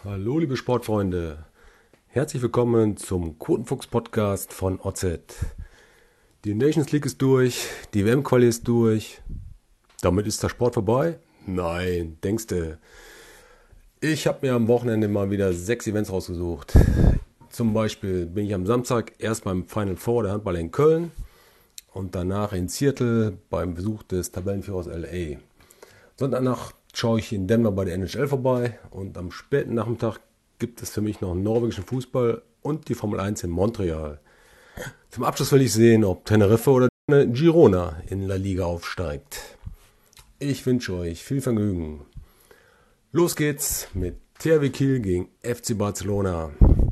Hallo liebe Sportfreunde, herzlich willkommen zum Quotenfuchs-Podcast von OZ. Die Nations League ist durch, die WM-Quali ist durch. Damit ist der Sport vorbei? Nein, denkste. Ich habe mir am Wochenende mal wieder 6 Events rausgesucht. Zum Beispiel bin ich am Samstag erst beim Final Four der Handball in Köln und danach in Seattle beim Besuch des Tabellenführers LA. Sonntagnacht schaue ich in Denver bei der NHL vorbei und am späten Nachmittag gibt es für mich noch norwegischen Fußball und die Formel 1 in Montreal. Zum Abschluss will ich sehen, ob Tenerife oder Girona in La Liga aufsteigt. Ich wünsche euch viel Vergnügen. Los geht's mit THW Kiel gegen FC Barcelona.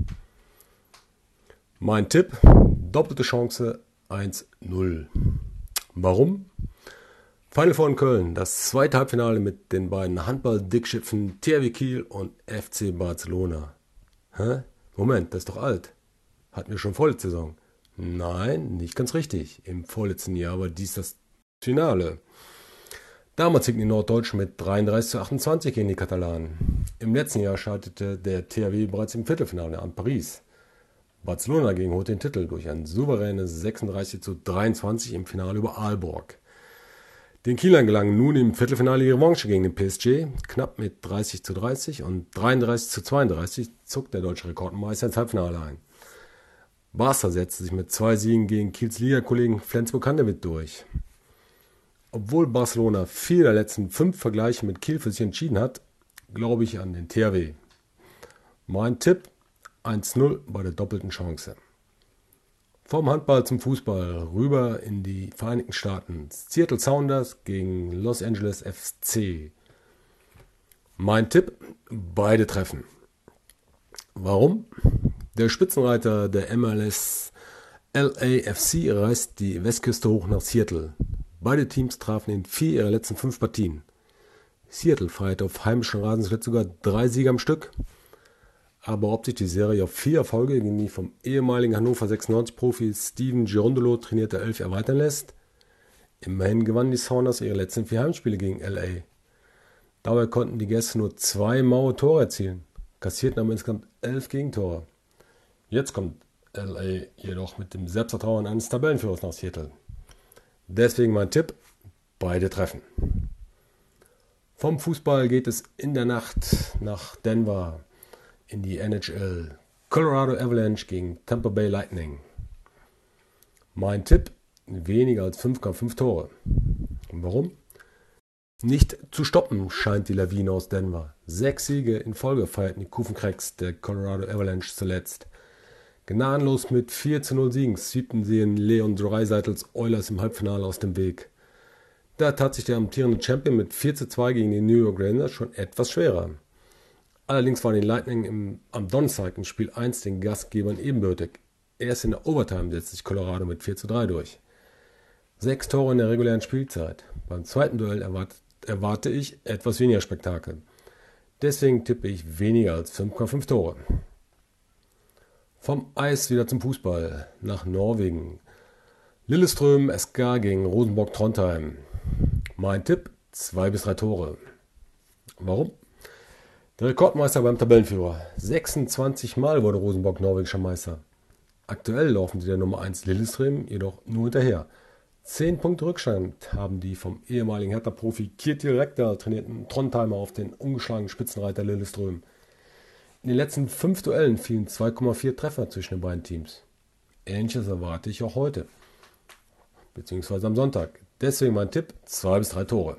Mein Tipp, doppelte Chance 1-0. Warum? Final Four in Köln, das zweite Halbfinale mit den beiden Handball-Dickschiffen THW Kiel und FC Barcelona. Moment, das ist doch alt. Hatten wir schon vorletzte Saison? Nein, nicht ganz richtig. Im vorletzten Jahr war dies das Finale. Damals siegten die Norddeutschen mit 33:28 gegen die Katalanen. Im letzten Jahr scheiterte der THW bereits im Viertelfinale an Paris. Barcelona dagegen holte den Titel durch ein souveränes 36:23 im Finale über Aalborg. Den Kielern gelang nun im Viertelfinale die Revanche gegen den PSG. Knapp mit 30:30 und 33:32 zog der deutsche Rekordmeister ins Halbfinale ein. Barca setzte sich mit 2 Siegen gegen Kiels Ligakollegen Flensburg-Handewitt durch. Obwohl Barcelona 4 der letzten 5 Vergleiche mit Kiel für sich entschieden hat, glaube ich an den THW. Mein Tipp: 1-0 bei der doppelten Chance. Vom Handball zum Fußball rüber in die Vereinigten Staaten. Seattle Sounders gegen Los Angeles FC. Mein Tipp: beide treffen. Warum? Der Spitzenreiter der MLS LAFC reist die Westküste hoch nach Seattle. Beide Teams trafen in 4 ihrer letzten 5 Partien. Seattle feierte auf heimischem Rasen zuletzt sogar 3 Siege am Stück. Aber ob sich die Serie auf 4 Erfolge gegen die vom ehemaligen Hannover 96-Profi Steven Girondolo trainierte Elf erweitern lässt? Immerhin gewannen die Sounders ihre letzten 4 Heimspiele gegen LA. Dabei konnten die Gäste nur 2 maue Tore erzielen, kassierten aber insgesamt 11 Gegentore. Jetzt kommt LA jedoch mit dem Selbstvertrauen eines Tabellenführers nach Seattle. Deswegen mein Tipp: beide treffen. Vom Fußball geht es in der Nacht nach Denver in die NHL. Colorado Avalanche gegen Tampa Bay Lightning. Mein Tipp: weniger als 5,5 Tore. Und warum? Nicht zu stoppen scheint die Lawine aus Denver. 6 Siege in Folge feierten die Kuchencracks der Colorado Avalanche zuletzt. Gnadenlos mit 4:0 Siegen sweepten sie in Leon Draisaitl's Oilers im Halbfinale aus dem Weg. Da tat sich der amtierende Champion mit 4:2 gegen die New York Rangers schon etwas schwerer. Allerdings waren die Lightning am Donnerstag in Spiel 1 den Gastgebern ebenbürtig. Erst in der Overtime setzte sich Colorado mit 4:3 durch. 6 Tore in der regulären Spielzeit. Beim zweiten Duell erwarte ich etwas weniger Spektakel. Deswegen tippe ich weniger als 5,5 Tore. Vom Eis wieder zum Fußball nach Norwegen. Lillestrøm SK gegen Rosenborg Trondheim. Mein Tipp: 2 bis 3 Tore. Warum? Der Rekordmeister beim Tabellenführer. 26 Mal wurde Rosenborg norwegischer Meister. Aktuell laufen sie der Nummer 1 Lillestrøm jedoch nur hinterher. 10 Punkte Rückstand haben die vom ehemaligen Hertha-Profi Kjetil Rekdal trainierten Trondheimer auf den ungeschlagenen Spitzenreiter Lillestrøm. In den letzten 5 Duellen fielen 2,4 Treffer zwischen den beiden Teams. Ähnliches erwarte ich auch heute, beziehungsweise am Sonntag. Deswegen mein Tipp: 2 bis 3 Tore.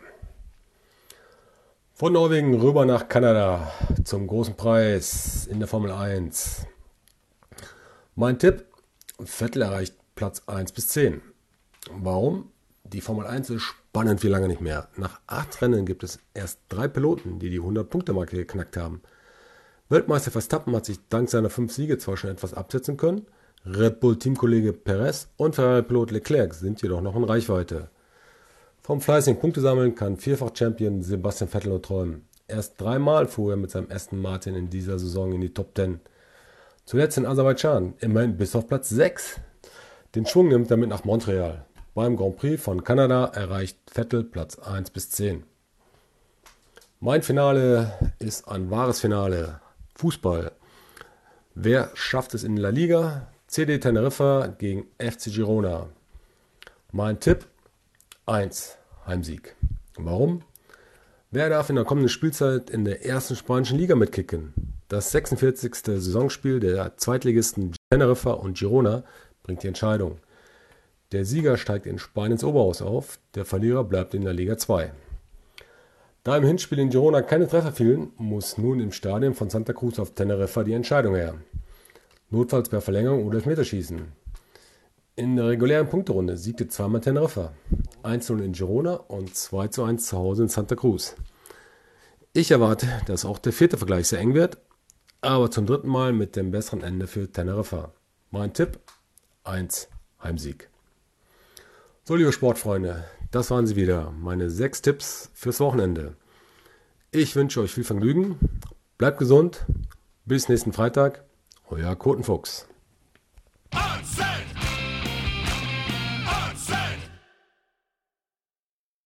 Von Norwegen rüber nach Kanada zum großen Preis in der Formel 1. Mein Tipp: Vettel erreicht Platz 1 bis 10. Warum? Die Formel 1 ist spannend wie lange nicht mehr. Nach 8 Rennen gibt es erst 3 Piloten, die 100-Punkte-Marke geknackt haben. Weltmeister Verstappen hat sich dank seiner 5 Siege zwar schon etwas absetzen können, Red Bull-Teamkollege Perez und Ferrari-Pilot Leclerc sind jedoch noch in Reichweite. Vom fleißigen Punktesammeln kann Vierfach-Champion Sebastian Vettel nur träumen. Erst 3-mal fuhr er mit seinem Aston Martin in dieser Saison in die Top 10. Zuletzt in Aserbaidschan, immerhin bis auf Platz 6. Den Schwung nimmt er mit nach Montreal. Beim Grand Prix von Kanada erreicht Vettel Platz 1 bis 10. Mein Finale ist ein wahres Finale. Fußball. Wer schafft es in La Liga? CD Teneriffa gegen FC Girona. Mein Tipp: 1 Heimsieg. Warum? Wer darf in der kommenden Spielzeit in der ersten spanischen Liga mitkicken? Das 46. Saisonspiel der Zweitligisten Teneriffa und Girona bringt die Entscheidung. Der Sieger steigt in Spanien ins Oberhaus auf, der Verlierer bleibt in der Liga 2. Da im Hinspiel in Girona keine Treffer fielen, muss nun im Stadion von Santa Cruz auf Teneriffa die Entscheidung her. Notfalls per Verlängerung oder Elfmeterschießen. In der regulären Punkterunde siegte zweimal Teneriffa. 1:0 in Girona und 2:1 zu Hause in Santa Cruz. Ich erwarte, dass auch der vierte Vergleich sehr eng wird, aber zum dritten Mal mit dem besseren Ende für Teneriffa. Mein Tipp: 1 Heimsieg. So, liebe Sportfreunde, das waren sie wieder, meine 6 Tipps fürs Wochenende. Ich wünsche euch viel Vergnügen, bleibt gesund, bis nächsten Freitag, euer Kotenfuchs.